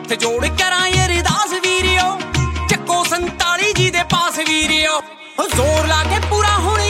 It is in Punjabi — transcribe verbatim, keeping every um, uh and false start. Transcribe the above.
ਹੱਥ ਜੋੜ ਕਰਾਂ ਇਹ ਅਰਦਾਸ ਵੀਰਿਓ, ਚੱਕੋ ਸੰਤਾਲੀ ਜੀ ਦੇ ਪਾਸ ਵੀਰਿਓ। ਜ਼ੋਰ ਲਾ ਕੇ ਪੂਰਾ ਹੁਣ